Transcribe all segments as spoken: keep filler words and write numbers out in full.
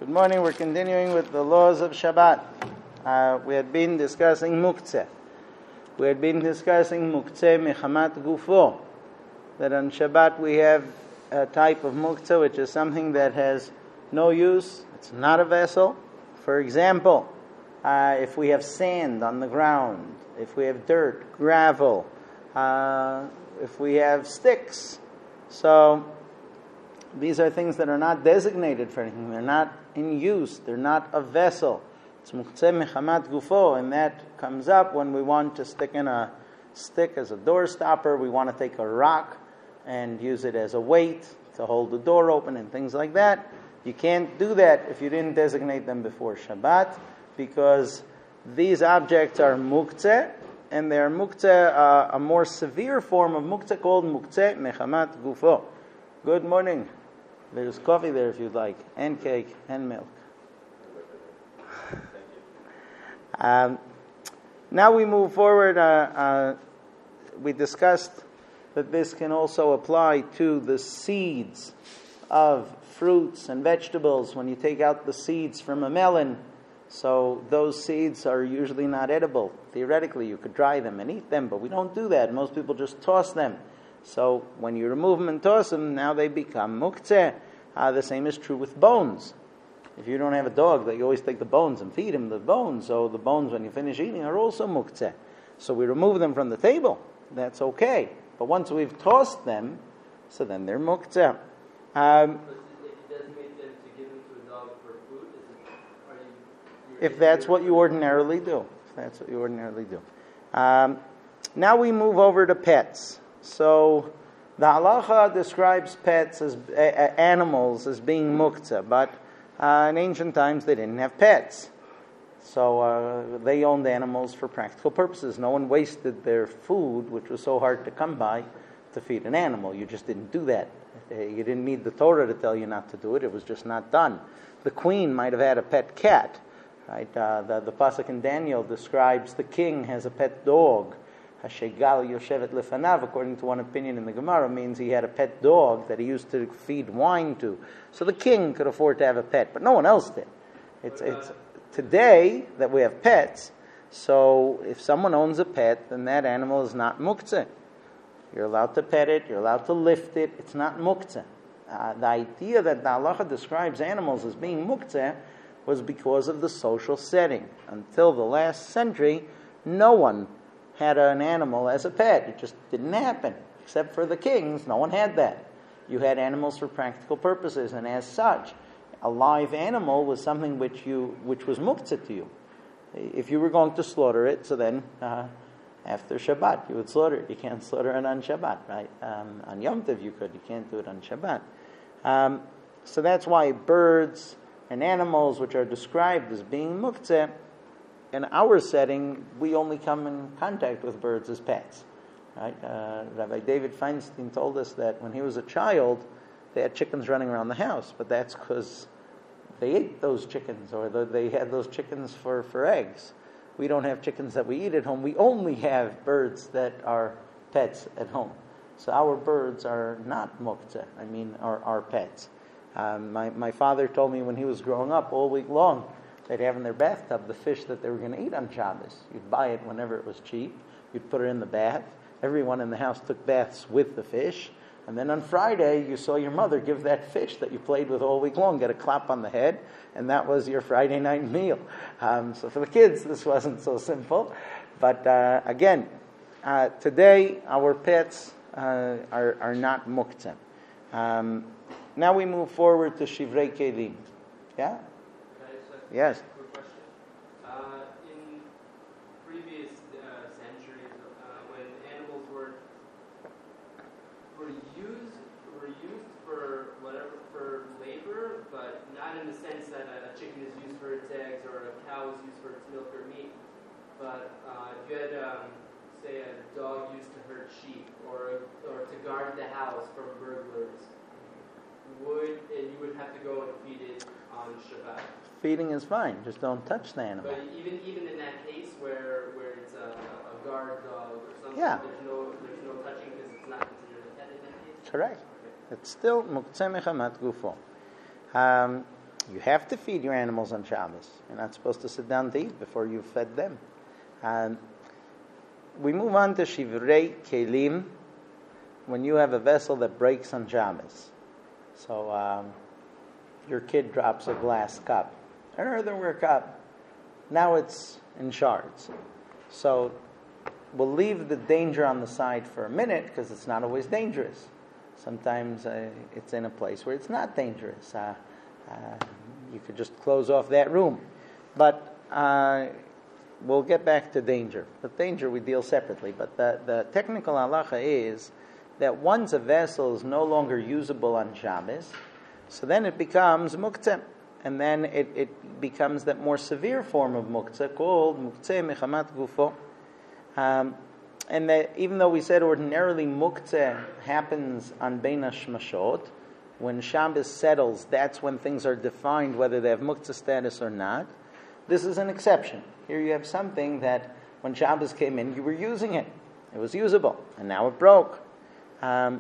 Good morning. We're continuing with the laws of Shabbat. Uh, we had been discussing muktzeh. We had been discussing muktzeh mechamat gufo. That on Shabbat we have a type of muktzeh which is something that has no use. It's not a vessel. For example, uh, if we have sand on the ground, if we have dirt, gravel, uh, if we have sticks. So these are things that are not designated for anything. They're not in use. They're not a vessel. It's muktzeh mechamat gufo, and that comes up when we want to stick in a stick as a door stopper. We want to take a rock and use it as a weight to hold the door open and things like that. You can't do that if you didn't designate them before Shabbat, because these objects are muktzeh, and they are muktzeh, uh, a more severe form of muktzeh called muktzeh mechamat gufo. Good morning. There's coffee there if you'd like, and cake, and milk. Um, now we move forward. Uh, uh, we discussed that this can also apply to the seeds of fruits and vegetables. When you take out the seeds from a melon, so those seeds are usually not edible. Theoretically, you could dry them and eat them, but we don't do that. Most people just toss them. So when you remove them and toss them, now they become muktzeh. Uh, the same is true with bones. If you don't have a dog, that you always take the bones and feed him the bones. So the bones, when you finish eating, are also muktzeh. So we remove them from the table. That's okay. But once we've tossed them, so then they're muktzeh. Um, if that's what you ordinarily do. If that's what you ordinarily do. Um, now we move over to pets. So the halacha describes pets as uh, animals as being muktzeh, but uh, in ancient times they didn't have pets. So uh, they owned animals for practical purposes. No one wasted their food, which was so hard to come by, to feed an animal. You just didn't do that. You didn't need the Torah to tell you not to do it. It was just not done. The queen might have had a pet cat. Right? Uh, the, the pasuk in Daniel describes the king has a pet dog. Hashegal Yoshevet Lefanav, according to one opinion in the Gemara, means he had a pet dog that he used to feed wine to. So the king could afford to have a pet, but no one else did. It's it's today that we have pets, so if someone owns a pet, then that animal is not muktzeh. You're allowed to pet it, you're allowed to lift it, it's not muktzeh. Uh, the idea that the halacha describes animals as being muktzeh was because of the social setting. Until the last century, no one had an animal as a pet. It just didn't happen. Except for the kings, no one had that. You had animals for practical purposes, and as such, a live animal was something which you which was muktzeh to you. If you were going to slaughter it, so then uh, after Shabbat you would slaughter it. You can't slaughter it on Shabbat, right? Um, on Yom Tov you could. You can't do it on Shabbat. Um, so that's why birds and animals which are described as being muktzeh, in our setting, we only come in contact with birds as pets. Right? Uh, Rabbi David Feinstein told us that when he was a child, they had chickens running around the house, but that's because they ate those chickens, or they had those chickens for, for eggs. We don't have chickens that we eat at home. We only have birds that are pets at home. So our birds are not muktzeh, I mean, are, are pets. Um, my, my father told me when he was growing up, all week long, they'd have in their bathtub the fish that they were going to eat on Shabbos. You'd buy it whenever it was cheap. You'd put it in the bath. Everyone in the house took baths with the fish. And then on Friday, you saw your mother give that fish that you played with all week long, get a clap on the head, and that was your Friday night meal. Um, so for the kids, this wasn't so simple. But uh, again, uh, today, our pets uh, are, are not muktzeh. Um, now we move forward to Shivrei Kelim. Yeah? Yes. Quick question. Uh, in previous uh, centuries, uh, when animals were were used were used for whatever for labor, but not in the sense that a, a chicken is used for its eggs or a cow is used for its milk or meat. But uh, if you had, um, say, a dog used to herd sheep or or to guard the house from burglars, would and you would have to go and feed it on Shabbat. Feeding is fine, just don't touch the animal. But even even in that case where where it's a, a guard dog or something, yeah. there's no there's no touching because it's not considered a pet in that case? Correct. Okay. It's still muktzeh mechamat gufo. Um, you have to feed your animals on Shabbos. You're not supposed to sit down to eat before you've fed them. Um, we move on to Shivrei Kelim, when you have a vessel that breaks on Shabbos. So um, your kid drops a glass cup, an earthenware cup. Now it's in shards. So we'll leave the danger on the side for a minute because it's not always dangerous. Sometimes uh, it's in a place where it's not dangerous. Uh, uh, you could just close off that room. But uh, we'll get back to danger. The danger we deal separately. But the, the technical halacha is that once a vessel is no longer usable on Shabbos, so then it becomes muktzeh. And then it, it becomes that more severe form of muktzeh called muktzeh mechamat gufo. Um, and that even though we said ordinarily muktzeh happens on Bein HaShmashot, when Shabbos settles, that's when things are defined whether they have muktzeh status or not. This is an exception. Here you have something that when Shabbos came in, you were using it. It was usable, and now it broke. Um,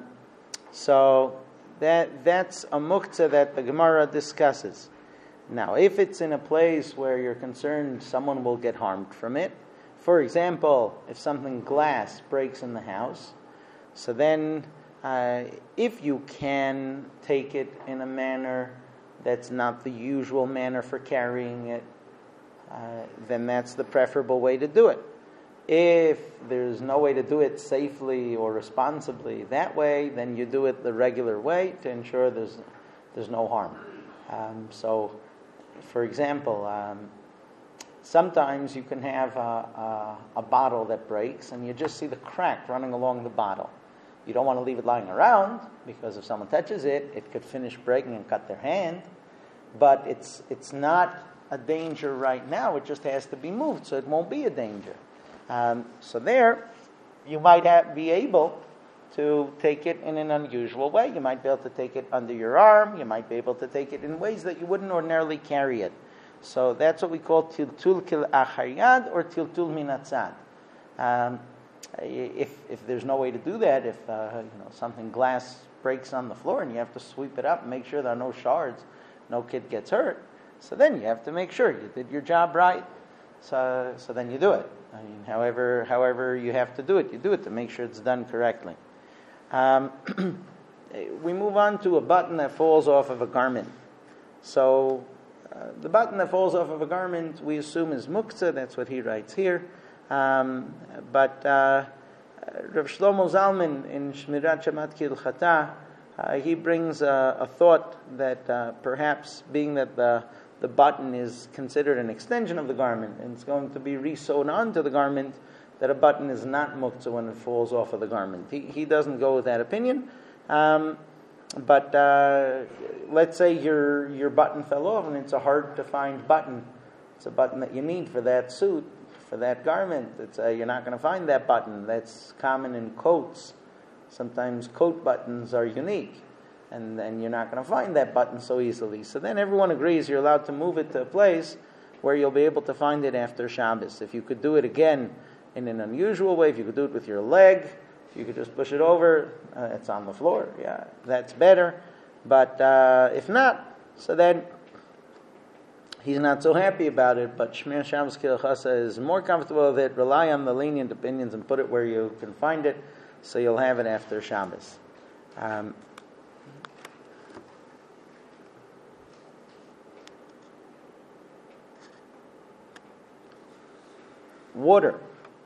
so that that's a muktzeh that the Gemara discusses. Now, if it's in a place where you're concerned someone will get harmed from it, for example, if something glass breaks in the house, so then uh, if you can take it in a manner that's not the usual manner for carrying it, uh, then that's the preferable way to do it. If there's no way to do it safely or responsibly that way, then you do it the regular way to ensure there's there's no harm. Um, so, for example, um, sometimes you can have a, a, a bottle that breaks and you just see the crack running along the bottle. You don't want to leave it lying around because if someone touches it, it could finish breaking and cut their hand. But it's it's not a danger right now. It just has to be moved, so it won't be a danger. Um, so there, you might have, be able to take it in an unusual way. You might be able to take it under your arm. You might be able to take it in ways that you wouldn't ordinarily carry it. So that's what we call tiltul kil achayad or tiltul minatzad. Um, if if there's no way to do that, if uh, you know something glass breaks on the floor and you have to sweep it up and make sure there are no shards, no kid gets hurt, so then you have to make sure you did your job right. So so then you do it. I mean, however however you have to do it, you do it to make sure it's done correctly. Um, we move on to a button that falls off of a garment. So uh, the button that falls off of a garment we assume is muktzeh. That's what he writes here. Um, but uh, Rav Shlomo Zalman in Shmirat Shamat K'Hilchata, uh, he brings uh, a thought that uh, perhaps being that the the button is considered an extension of the garment and it's going to be re-sewn onto the garment, that a button is not muktzeh when it falls off of the garment. He he doesn't go with that opinion. Um, but uh, let's say your your button fell off and it's a hard to find button. It's a button that you need for that suit, for that garment. It's uh, you're not going to find that button. That's common in coats. Sometimes coat buttons are unique, and and you're not going to find that button so easily. So then everyone agrees you're allowed to move it to a place where you'll be able to find it after Shabbos. If you could do it again in an unusual way, if you could do it with your leg, if you could just push it over, uh, it's on the floor. Yeah, that's better. But uh, if not, so then he's not so happy about it, but Shmir Shabbos K'Hilchasa is more comfortable with it. Rely on the lenient opinions and put it where you can find it, so you'll have it after Shabbos. Um, water.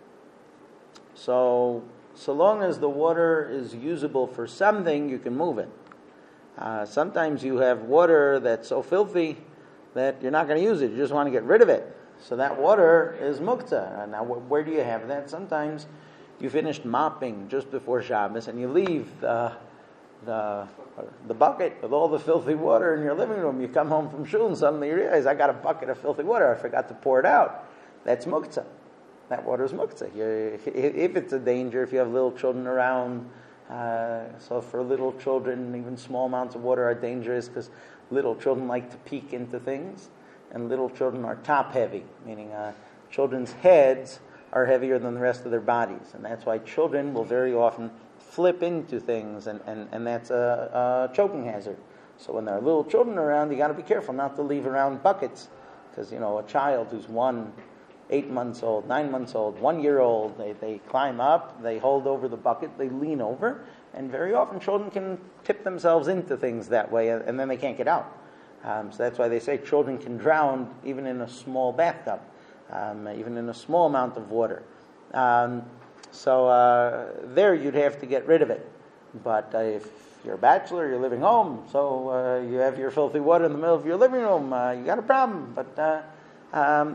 So, so long as the water is usable for something, you can move it. Uh, sometimes you have water that's so filthy that you're not going to use it. You just want to get rid of it. So that water is muktzeh. Now, where do you have that? Sometimes you finished mopping just before Shabbos and you leave the, the, the bucket with all the filthy water in your living room. You come home from shul and suddenly you realize, I got a bucket of filthy water. I forgot to pour it out. That's muktzeh. That water is muktzeh. If it's a danger, if you have little children around, uh, so for little children, even small amounts of water are dangerous because little children like to peek into things, and little children are top heavy, meaning uh, children's heads are heavier than the rest of their bodies, and that's why children will very often flip into things, and, and, and that's a, a choking hazard. So when there are little children around, you got to be careful not to leave around buckets, because you know a child who's one, eight months old, nine months old, one year old, they they climb up, they hold over the bucket, they lean over, and very often children can tip themselves into things that way, and then they can't get out. Um, so that's why they say children can drown even in a small bathtub, um, even in a small amount of water. Um, so uh, there you'd have to get rid of it. But uh, if you're a bachelor, you're living home, so uh, you have your filthy water in the middle of your living room, uh, you got a problem. But uh, um,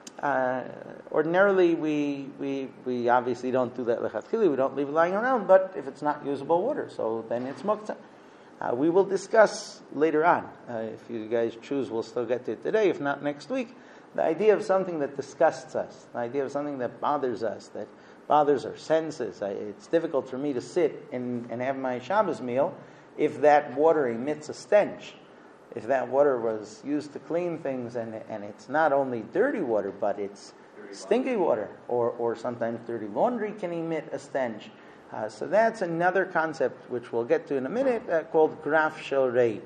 uh, ordinarily, we, we we obviously don't do that lechatchili. We don't leave it lying around. But if it's not usable water, so then it's muktzah. Uh, we will discuss later on. Uh, if you guys choose, we'll still get to it today. If not, next week. The idea of something that disgusts us, the idea of something that bothers us, that bothers our senses. I, it's difficult for me to sit and, and have my Shabbos meal if that water emits a stench. If that water was used to clean things, and and it's not only dirty water, but it's dirty stinky water, or, or sometimes dirty laundry can emit a stench. Uh, so that's another concept which we'll get to in a minute, uh, called graf shel rei.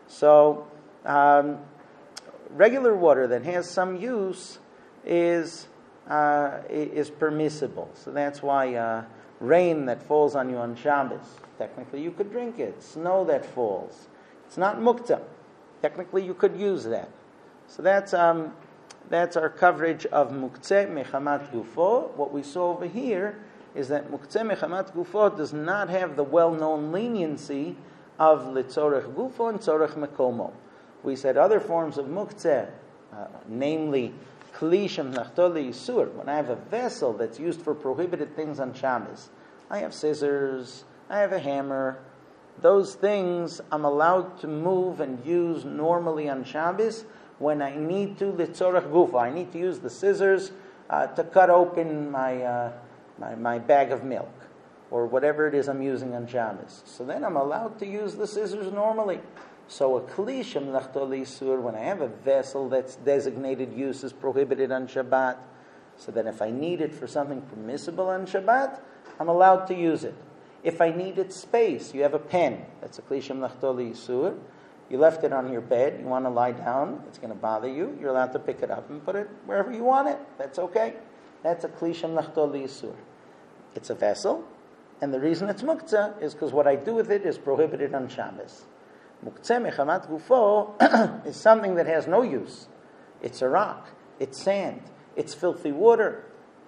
So um, regular water that has some use is uh, is permissible. So that's why uh, rain that falls on you on Shabbos, technically you could drink it. Snow that falls, it's not muktzah. Technically you could use that. So that's um, that's our coverage of muktzeh mechamat gufo. What we saw over here is that muktzeh mechamat gufo does not have the well-known leniency of litzorech gufo and tzorech mekomo. We said other forms of muktzeh, uh, namely kli shemnachto leisur. When I have a vessel that's used for prohibited things on Shabbos, I have scissors, I have a hammer. Those things I'm allowed to move and use normally on Shabbos when I need to litzorech gufo. I need to use the scissors uh, to cut open my. Uh, My, my bag of milk, or whatever it is I'm using on Shabbos. So then I'm allowed to use the scissors normally. So a kli shemnachto leisur, when I have a vessel that's designated use is prohibited on Shabbat, so then if I need it for something permissible on Shabbat, I'm allowed to use it. If I needed space, you have a pen, that's a kli shemnachto leisur. You left it on your bed, you want to lie down, it's going to bother you, you're allowed to pick it up and put it wherever you want it. That's okay. That's a kli shemnachto leisur. It's a vessel, and the reason it's muktzah is because what I do with it is prohibited on Shabbos. Muktzeh mechamat gufo is something that has no use. It's a rock, it's sand, it's filthy water.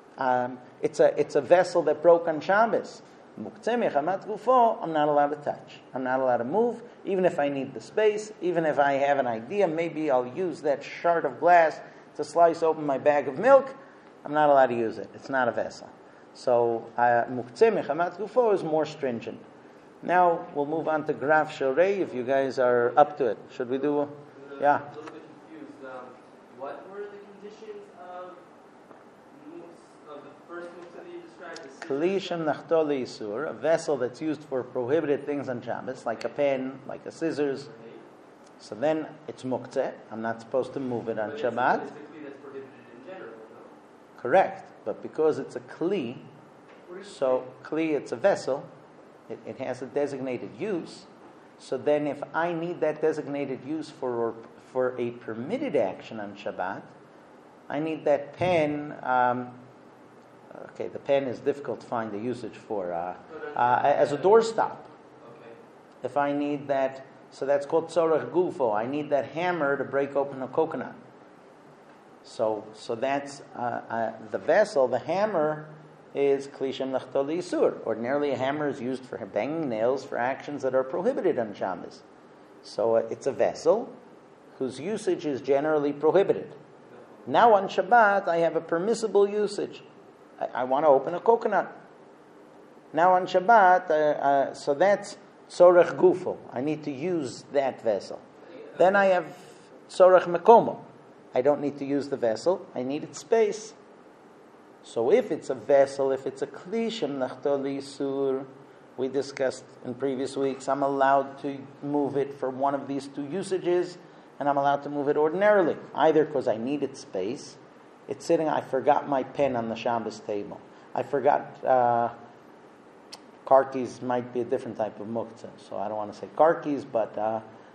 Um, it's a it's a vessel that broke on Shabbos. Muktzeh mechamat gufo, I'm not allowed to touch. I'm not allowed to move, even if I need the space, even if I have an idea, maybe I'll use that shard of glass to slice open my bag of milk. I'm not allowed to use it. It's not a vessel. So, muktzeh mechamat gufo is more stringent. Now, we'll move on to graf shel rei, if you guys are up to it. Should we do a... Yeah. I'm a little bit confused. Um, what were the conditions of, of the first muktzeh that you described? Kli shemnachto leisur, a vessel that's used for prohibited things on Shabbos, like a pen, like a scissors. Right. So then, it's muktzeh. I'm not supposed to move it on but Shabbat. It's, it's that's prohibited in general, no? Correct. But because it's a kli, so kli, it's a vessel, it, it has a designated use. So then if I need that designated use for for a permitted action on Shabbat, I need that pen. Um, okay, the pen is difficult to find the usage for uh, uh, as a doorstop. Okay. If I need that, so that's called tzorech gufo. I need that hammer to break open a coconut. So, so that's uh, uh, the vessel. The hammer is kli shemnachto leisur. Ordinarily, a hammer is used for banging nails for actions that are prohibited on Shabbos. So, uh, it's a vessel whose usage is generally prohibited. Now, on Shabbat, I have a permissible usage. I, I want to open a coconut. Now, on Shabbat, uh, uh, so that's tzorech gufo. I need to use that vessel. Then I have tzorech mekomo. I don't need to use the vessel. I need its space. So if it's a vessel, if it's a kli shemnachto leisur, we discussed in previous weeks, I'm allowed to move it for one of these two usages, and I'm allowed to move it ordinarily. Either because I need its space. It's sitting, I forgot my pen on the Shabbos table. I forgot, uh, karkis might be a different type of muktzah, so I don't want to say karkis, but uh,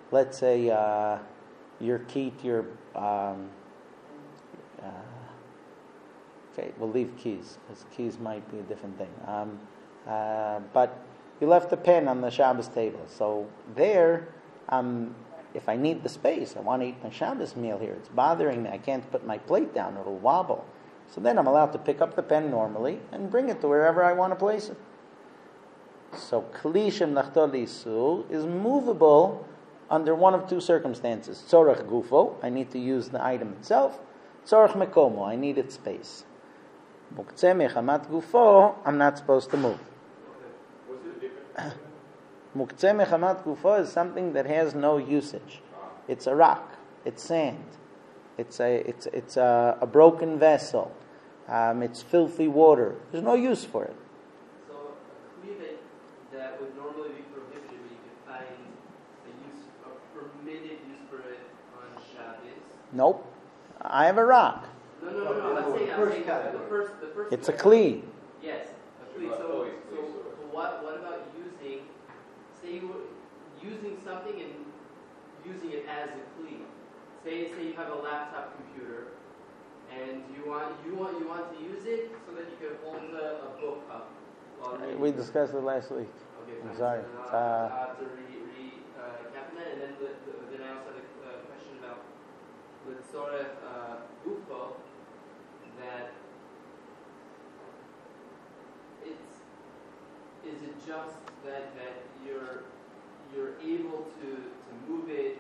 let's say uh, your key to your, um, uh, okay, we'll leave keys, because keys might be a different thing. Um, uh, but you left the pen on the Shabbos table. So there, um, if I need the space, I want to eat my Shabbos meal here, it's bothering me, I can't put my plate down, it'll wobble. So then I'm allowed to pick up the pen normally and bring it to wherever I want to place it. So Kli Shemlachto Lisu is movable under one of two circumstances. Tzorach Gufo, I need to use the item itself. Tzorach Mekomo, I need its space. Muktzeh Mechamat Gufo, I'm not supposed to move. What's the difference? Muktzeh Mechamat Gufo is something that has no usage. It's a rock, it's sand, it's a it's it's a, a broken vessel, um, it's filthy water. There's no use for it. So a kli that, that would normally be prohibited, but you could find a use, a permitted use for it on Shabbos. Nope. I have a rock. No, no, no, no. Let's say I'm saying the first, the first. It's a kli. Yes, a kli. So, so, so what? What about using? Say you were using something and using it as a kli. Say, say you have a laptop computer, and you want you want you want to use it so that you can hold a, a book up. While reading. We discussed it last week. Okay, I'm fine. sorry. So, It's, uh, uh, I have to re, re uh, cap that, and then the, the, then I also had a uh, question about the tzorech uh, gufo, that it's is it just that that you're you're able to to move it?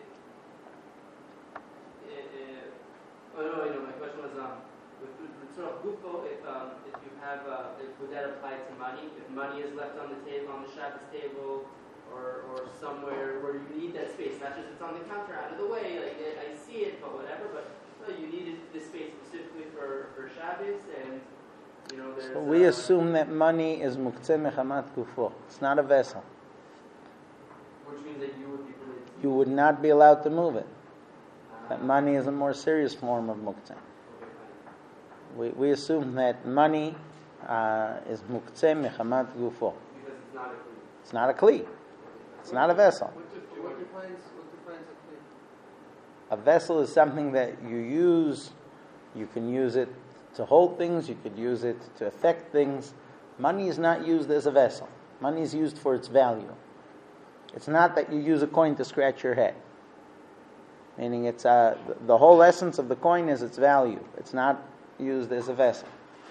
Uh, uh, oh no, no, my question was um with the tzorech gufo, if um if you have uh, if, would that apply to money? If money is left on the table on the Shabbos table, or or somewhere where you need that space, not just it's on the counter out of the way, like I, I see it, but whatever, but no, you needed this space specifically for, for Shabbos, and you know there's. So we uh, assume that money is muktzeh mechamat gufo. It's not a vessel. which means that you would be permitted. To You would not be allowed to move it. uh, That money is a more serious form of muktzeh. okay, fine. We we assume that money uh, is muktzeh mechamat gufo. Because it's not a kli. It's not a kli. It's not a vessel. What def- what defines what defines a kli? A vessel is something that you use. You can use it to hold things. You could use it to affect things. Money is not used as a vessel. Money is used for its value. It's not that you use a coin to scratch your head. Meaning, it's uh, the whole essence of the coin is its value. It's not used as a vessel.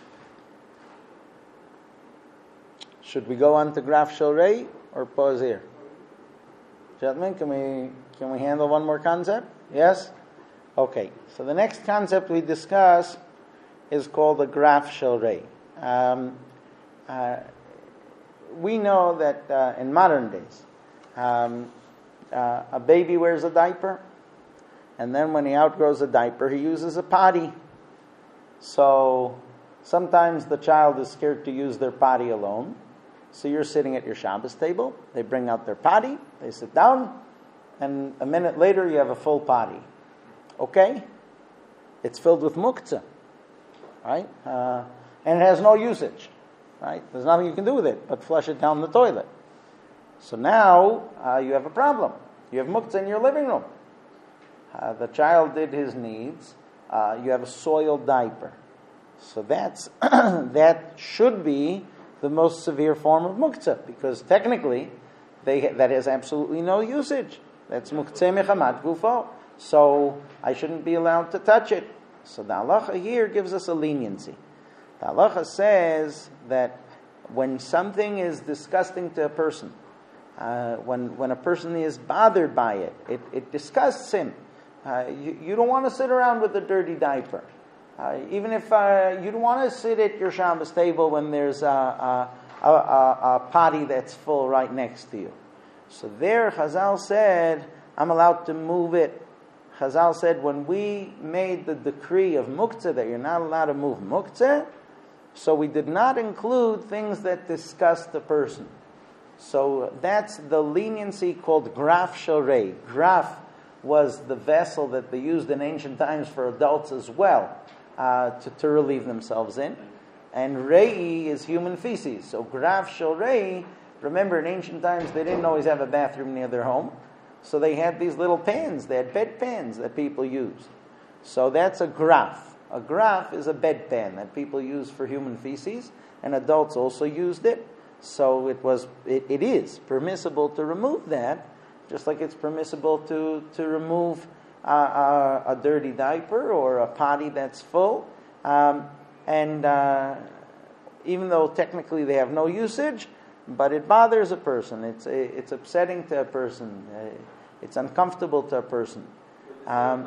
Should we go on to Graf Shorei or pause here? Gentlemen, can we can we handle one more concept? Yes? Okay. So the next concept we discuss is called the Graf Shorei. Um, uh, we know that uh, in modern days, um, uh, a baby wears a diaper, and then when he outgrows a diaper, he uses a potty. So sometimes the child is scared to use their potty alone. So you're sitting at your Shabbos table, they bring out their potty, they sit down, and a minute later you have a full potty. Okay? It's filled with muktzeh, right? Uh, and it has no usage, right? There's nothing you can do with it but flush it down the toilet. So now uh, you have a problem. You have muktzeh in your living room. Uh, the child did his needs. Uh, you have a soiled diaper. So that's that should be the most severe form of muktzeh, because technically they, that has absolutely no usage. That's muktzeh mechamat gufo. So I shouldn't be allowed to touch it. So the halacha here gives us a leniency. The halacha says that when something is disgusting to a person, uh, when when a person is bothered by it, it, it disgusts him. Uh, you, you don't want to sit around with a dirty diaper. Uh, even if uh, you don't want to sit at your Shabbos table when there's a, a, a, a, a potty that's full right next to you. So there, Chazal said, I'm allowed to move it. Chazal said, when we made the decree of muktzeh, that you're not allowed to move muktzeh, so we did not include things that disgust the person. So that's the leniency called graf shorei. Graf was the vessel that they used in ancient times for adults as well. Uh, to, to relieve themselves in. And rei is human feces. So graf shorei, remember in ancient times they didn't always have a bathroom near their home. So they had these little pans, they had bed pans that people used. So that's a graf. A graf is a bedpan that people use for human feces, and adults also used it. So it was, it, it is permissible to remove that, just like it's permissible to to remove uh, a, a dirty diaper or a potty that's full. Um, and uh, even though technically they have no usage, but it bothers a person. It's it's upsetting to a person. Uh, it's uncomfortable to a person. Um,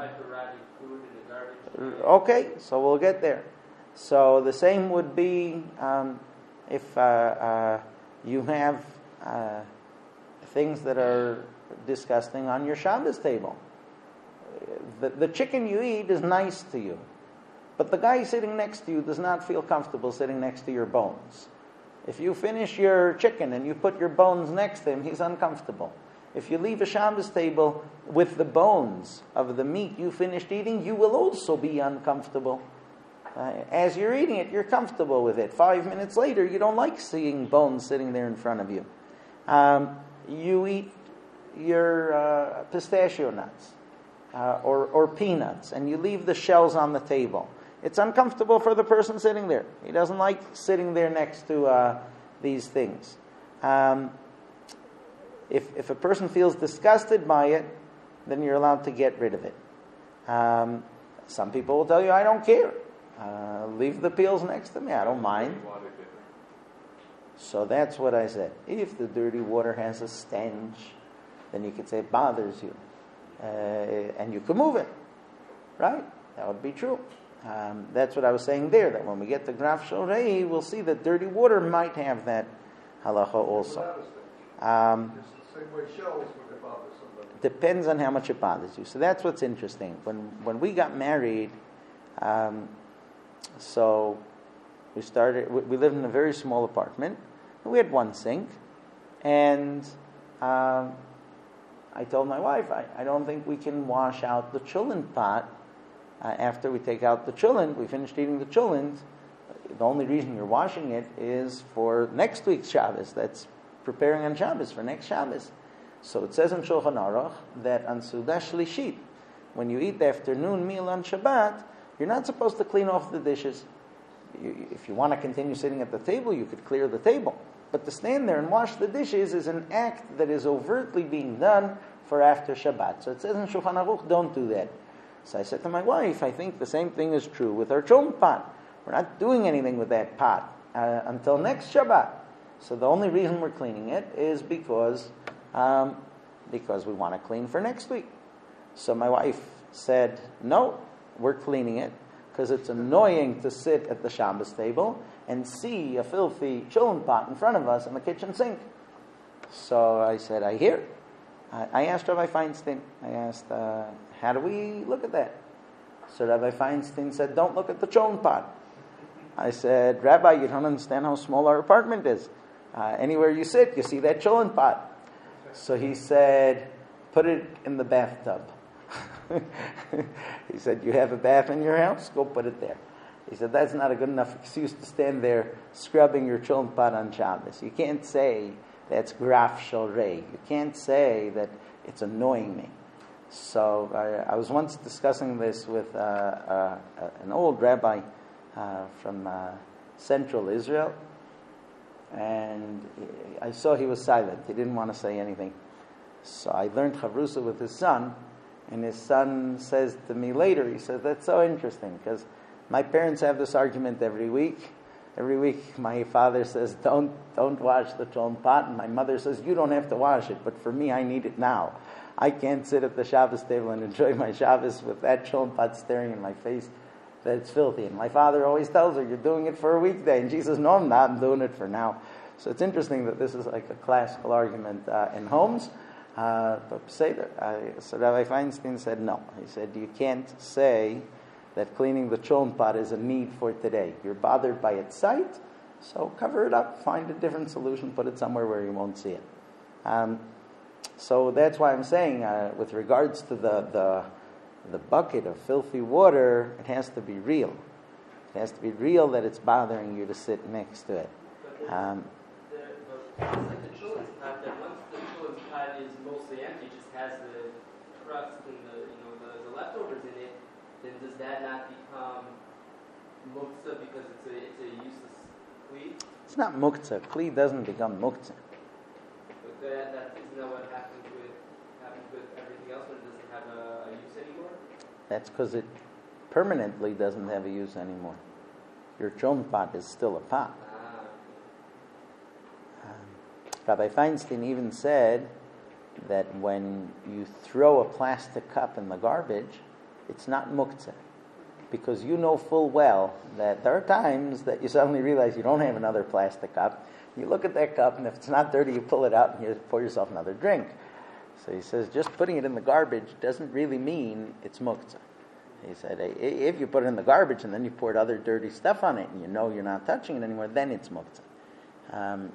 okay, so we'll get there. So the same would be um, if uh, uh, you have uh, things that are disgusting on your Shabbos table. The, the chicken you eat is nice to you, but the guy sitting next to you does not feel comfortable sitting next to your bones. If you finish your chicken and you put your bones next to him, he's uncomfortable. If you leave a Shabbos table with the bones of the meat you finished eating, you will also be uncomfortable. Uh, as you're eating it, you're comfortable with it. Five minutes later, you don't like seeing bones sitting there in front of you. Um, you eat your uh, pistachio nuts uh, or, or peanuts, and you leave the shells on the table. It's uncomfortable for the person sitting there. He doesn't like sitting there next to uh, these things. Um, if, if a person feels disgusted by it, then you're allowed to get rid of it. Um, some people will tell you, I don't care. Uh, leave the peels next to me. I don't mind. So that's what I said. If the dirty water has a stench, then you could say it bothers you. Uh, and you could move it. Right? That would be true. Um, that's what I was saying there, that when we get to Graf Shorei, we'll see that dirty water might have that halacha also. Um, depends on how much it bothers you. So that's what's interesting. When when we got married, um, so we started, we, we lived in a very small apartment. We had one sink. And um, I told my wife, I, I don't think we can wash out the chulin pot. Uh, after we take out the chulin, we finished eating the chulin. The only reason you're washing it is for next week's Shabbos. That's preparing on Shabbos for next Shabbos. So it says in Shulchan Aruch that on Sudah Shlishit, when you eat the afternoon meal on Shabbat, you're not supposed to clean off the dishes. You, if you want to continue sitting at the table, you could clear the table. But to stand there and wash the dishes is an act that is overtly being done for after Shabbat. So it says in Shulchan Aruch, don't do that. So I said to my wife, I think the same thing is true with our chulin pot. We're not doing anything with that pot uh, until next Shabbat. So the only reason we're cleaning it is because um, because we want to clean for next week. So my wife said, no, we're cleaning it because it's annoying to sit at the Shabbos table and see a filthy chulin pot in front of us in the kitchen sink. So I said, I hear it. I asked Rabbi Feinstein, I asked, uh, how do we look at that? So Rabbi Feinstein said, don't look at the chulin pot. I said, Rabbi, you don't understand how small our apartment is. Uh, anywhere you sit, you see that chulin pot. So he said, put it in the bathtub. He said, you have a bath in your house? Go put it there. He said, that's not a good enough excuse to stand there scrubbing your chulin pot on Shabbos. You can't say that's graf shorei. You can't say that it's annoying me. So I, I was once discussing this with uh, uh, an old rabbi uh, from uh, Central Israel, and I saw he was silent. He didn't want to say anything. So I learned Chavrusa with his son, and his son says to me later, he says, that's so interesting, because my parents have this argument every week. Every week, my father says, don't don't wash the chulin pot, and my mother says, you don't have to wash it, but for me, I need it now. I can't sit at the Shabbos table and enjoy my Shabbos with that chulin pot staring in my face that it's filthy. And my father always tells her, you're doing it for a weekday. And she says, no, I'm not. I'm doing it for now. So it's interesting that this is like a classical argument uh, in homes. Uh, but Seder, uh, so Rabbi Feinstein said, no. He said, you can't say that cleaning the chulin pot is a need for today. You're bothered by its sight, so cover it up, find a different solution, put it somewhere where you won't see it. Um, so that's why I'm saying, uh, with regards to the, the the bucket of filthy water, it has to be real. It has to be real that it's bothering you to sit next to it. Um, the, the, it's like the chulin pot, that once the chulin pot is mostly empty, just has the that not become muktzah because it's a it's a useless kli? It's not muktzah. Kli doesn't become muktzah. But that, that isn't that what happens with happens with everything else when it doesn't have a, a use anymore? That's because it permanently doesn't have a use anymore. Your chon pot is still a pot. Ah. Um, Rabbi Feinstein even said that when you throw a plastic cup in the garbage, it's not muktzah. Because you know full well that there are times that you suddenly realize you don't have another plastic cup. You look at that cup, and if it's not dirty, you pull it out and you pour yourself another drink. So he says, just putting it in the garbage doesn't really mean it's muktzah. He said, if you put it in the garbage and then you poured other dirty stuff on it and you know you're not touching it anymore, then it's muktzah. Um,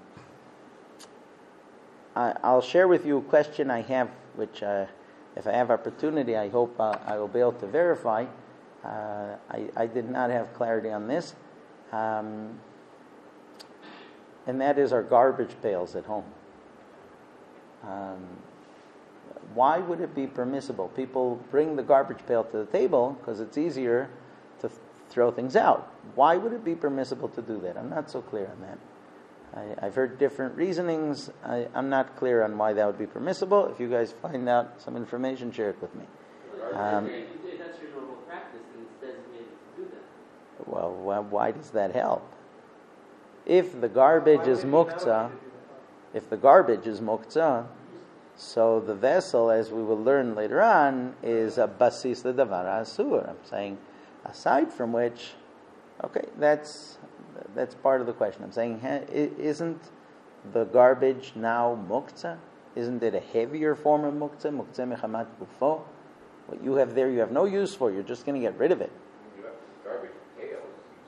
I, I'll share with you a question I have, which uh, if I have opportunity, I hope uh, I will be able to verify. Uh, I, I did not have clarity on this. Um, and that is our garbage pails at home. Um, why would it be permissible? People bring the garbage pail to the table because it's easier to th- throw things out. Why would it be permissible to do that? I'm not so clear on that. I, I've heard different reasonings. I, I'm not clear on why that would be permissible. If you guys find out some information, share it with me. Um, That's your normal practice, and it's designated to do that. well, wh- why does that help? If the garbage is muktzah, if the garbage is muktzah, so the vessel, as we will learn later on, is a basis the davar asur. I'm saying, aside from which, okay, that's that's part of the question. I'm saying, isn't the garbage now muktzah? Isn't it a heavier form of muktzah? Muktzah mechamat gufo. What you have there, you have no use for. You're just going to get rid of it. You have garbage pails.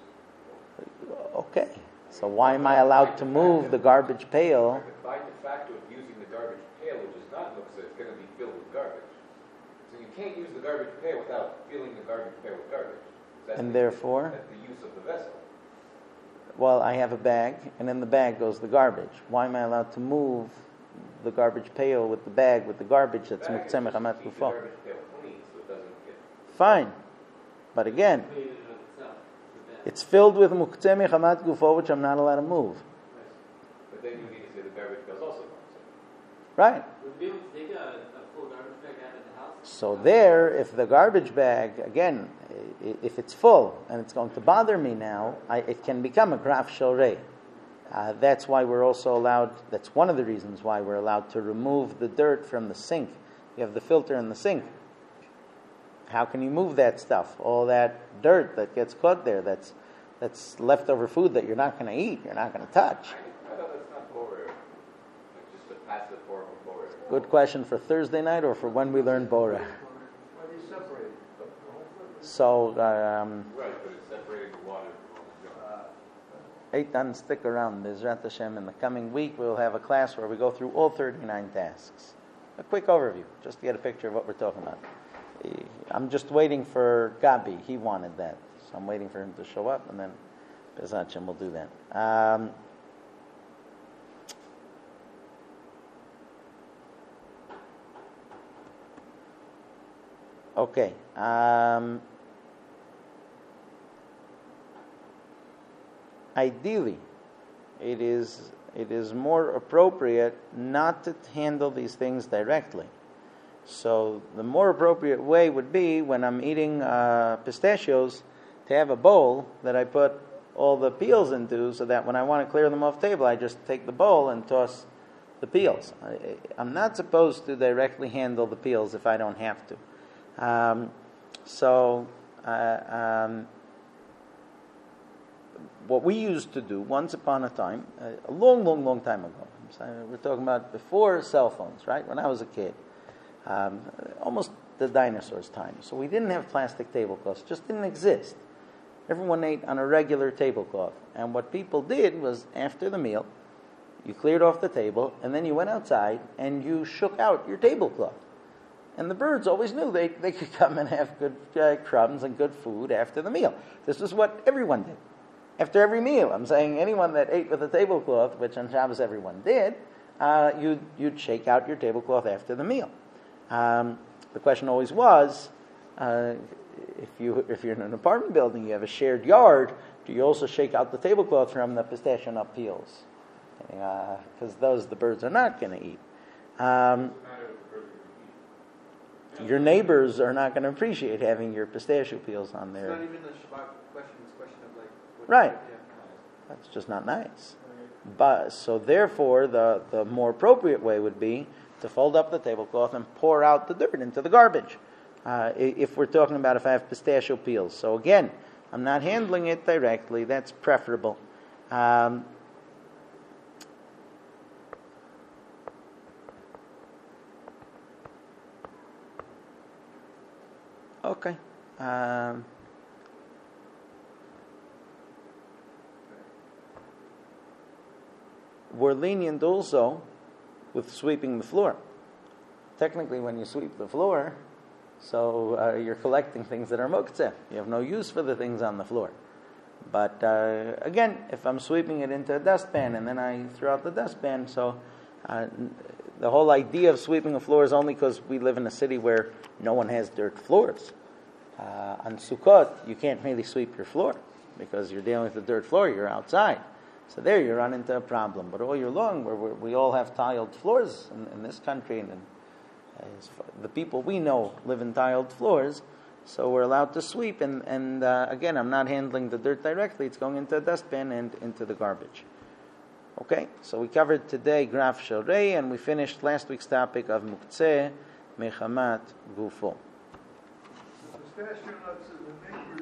Okay. So why am I allowed to move the garbage pail? By the fact of using the garbage pail, which is not muktzah, it's going to be filled with garbage. So you can't use the garbage pail without filling the garbage pail with garbage. That's And the, therefore? That's the use of the vessel. Well, I have a bag, and in the bag goes the garbage. Why am I allowed to move the garbage pail with the bag with the garbage that's The bag is muktzeh just mechamat to keep the gufo? garbage pail clean so it doesn't get... Fine. But again, Clean it of itself. the bed. it's filled with muktzeh mechamat gufo, which I'm not allowed to move. But then you need to say the garbage pail is also muktzah. Right. Would you be able to take a, a full garbage bag out of the house? So there, if the garbage bag, again, i- if it's full and it's going to bother me now, I, it can become a graf shorei. Uh, that's why we're also allowed, that's one of the reasons why we're allowed to remove the dirt from the sink. You have the filter in the sink. How can you move that stuff? All that dirt that gets caught there, that's that's leftover food that you're not going to eat, you're not going to touch. I thought that's not borer. Like just a passive form of borer. Good question for Thursday night or for when we learn Bora. Why do you separate it? The whole thing? So, um, Right, but it's separating the water from the junk. Eitan, stick around. Bezrat Hashem, in the coming week, we'll have a class where we go through all thirty-nine tasks. A quick overview, just to get a picture of what we're talking about. Eh, I'm just waiting for Gabi. He wanted that. So I'm waiting for him to show up, and then Bezrat Hashem will do that. Um, okay. Um, ideally, it is it is more appropriate not to handle these things directly. So the more appropriate way would be when I'm eating uh, pistachios to have a bowl that I put all the peels into, so that when I want to clear them off the table, I just take the bowl and toss the peels. I, I'm not supposed to directly handle the peels if I don't have to. Um, so. Uh, um, What we used to do once upon a time, a long, long, long time ago, so we're talking about before cell phones, right? When I was a kid, um, almost the dinosaurs' time. So we didn't have plastic tablecloths; just didn't exist. Everyone ate on a regular tablecloth, and what people did was, after the meal, you cleared off the table, and then you went outside and you shook out your tablecloth. And the birds always knew they they could come and have good uh, crumbs and good food after the meal. This is what everyone did. After every meal, I'm saying anyone that ate with a tablecloth, which on Shabbos everyone did, uh, you'd, you'd shake out your tablecloth after the meal. Um, the question always was, uh, if you if you're in an apartment building, you have a shared yard. Do you also shake out the tablecloth from the pistachio nut peels? Because uh, those the birds are not going to eat. Um, your neighbors are not going to appreciate having your pistachio peels on there. It's not even a Shabbat question. It's a question of like. What Right. Yeah. That's just not nice. But so therefore, the, the more appropriate way would be to fold up the tablecloth and pour out the dirt into the garbage. Uh, if we're talking about if I have pistachio peels. So again, I'm not handling it directly. That's preferable. Um, okay. Um, we're lenient also with sweeping the floor. Technically, when you sweep the floor, so uh, you're collecting things that are muktzeh. You have no use for the things on the floor. But uh, again, if I'm sweeping it into a dustpan and then I throw out the dustpan, so uh, the whole idea of sweeping a floor is only because we live in a city where no one has dirt floors. Uh, on Sukkot, you can't really sweep your floor because you're dealing with the dirt floor, you're outside. So there you run into a problem. But all year long, we're, we're, we all have tiled floors in, in this country, and, and uh, the people we know live in tiled floors, so we're allowed to sweep. And, and uh, again, I'm not handling the dirt directly; it's going into a dustbin and into the garbage. Okay, so we covered today Graf Shorei, and we finished last week's topic of Muktzeh Mechamat Gufo. The pistachio nuts is the neighbor